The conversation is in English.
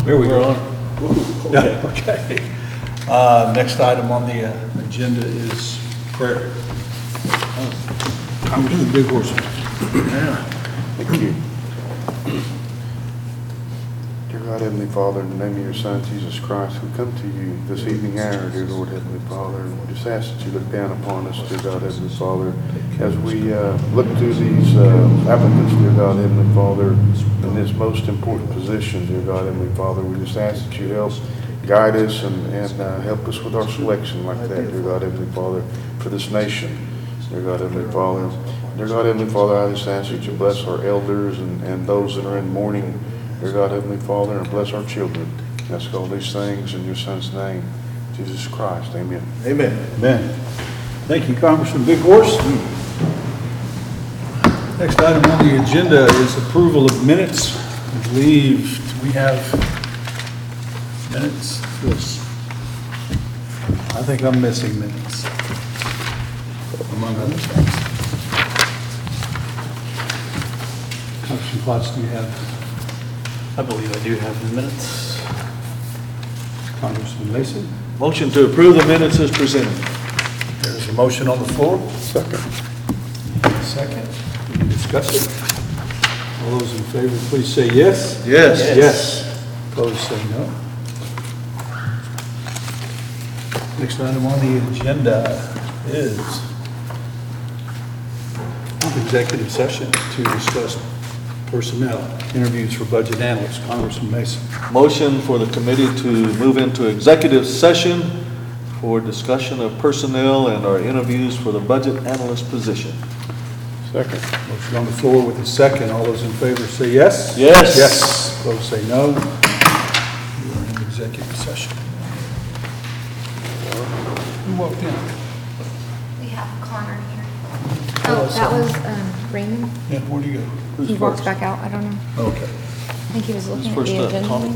There we We're go. on. Yeah, okay. Next item on the agenda is prayer. Congressman Big Horse. Thank you. Dear God, Heavenly Father, in the name of your Son, Jesus Christ, we come to you this evening hour, dear Lord, Heavenly Father, and we just ask that you look down upon us, dear God, Heavenly Father, as we look through these applicants, dear God, Heavenly Father, in this most important position, dear God, Heavenly Father. We just ask that you help guide us and help us with our selection like that, dear God, Heavenly Father, for this nation, dear God, Heavenly Father. Dear God, Heavenly Father, I just ask that you bless our elders and those that are in mourning, dear God, Heavenly Father, and bless our children. Ask all these things in your Son's name, Jesus Christ. Amen. Amen. Amen. Thank you, Congressman Big Horse. Next item on the agenda is approval of minutes. I believe we have minutes. Yes. I think I'm missing minutes, among other things. Congressman Klotz, do you have I believe I do have the minutes. Congressman Mason? Motion to approve the minutes is presented. There's a motion on the floor. Second. Second. Any discussion? All those in favor, please say yes. Yes. Yes. Opposed, say no. Next item on the agenda is executive session to discuss personnel, interviews for budget analysts. Congressman Mason. Motion for the committee to move into executive session for discussion of personnel and our interviews for the budget analyst position. Second. Motion on the floor with a second. All those in favor say yes. Yes. Yes. Opposed, say no. We are in executive session. Who walked in? We have Connor here. Oh, that was Raymond. Yeah, where'd you go? Who's He walked first? back out. I don't know. Okay. I think he was looking Who's at the first up? agenda. Tommy?